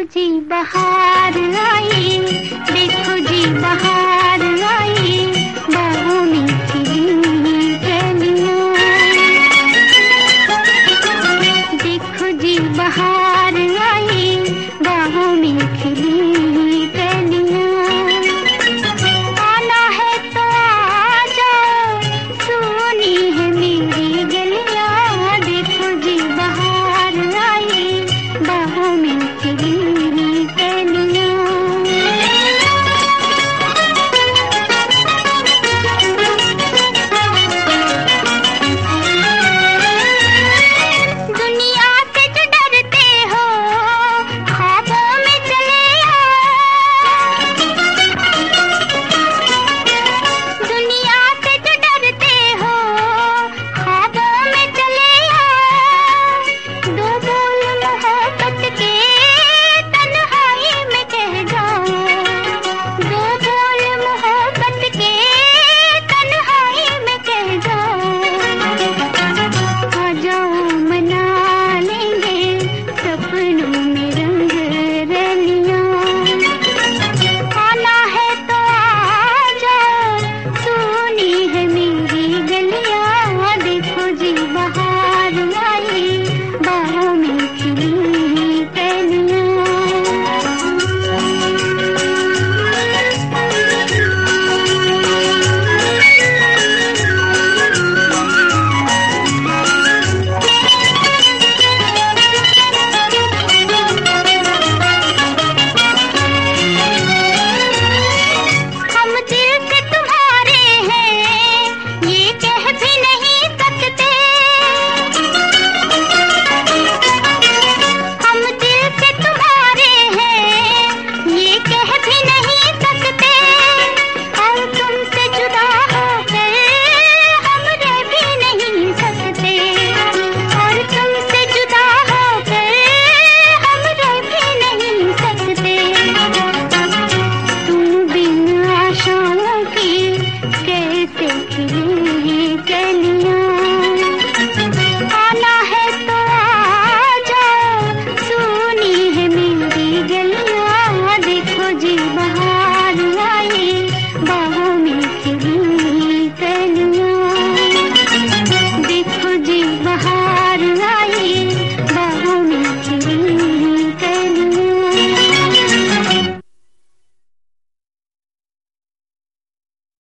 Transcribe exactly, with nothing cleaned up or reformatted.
जी बहार आई, देखो जी बहार आई, बाहों में खिली कलियां। देखो जी बहार आई, बाहों में खिली कलियां। आना है तो आ जाओ, सुनी है मेरी गलियां। देखो जी बहार आई, बाहों में खिली कलियां। दुनिया से जो डरते हो, ख्वाबों में चले आओ। दुनिया से जो डरते हो, ख्वाबों में चले आओ। दो बोल मोहब्बत के तन्हाई में कह जाओ। दो बोल मोहब्बत के तन्हाई में कह जाओ। आ जाओ मना लेंगे सपनों में रंग रलियां। आना है तो आ जाओ, सुनी है मेरी गलियां। देखो जी बहार आई, बाहों में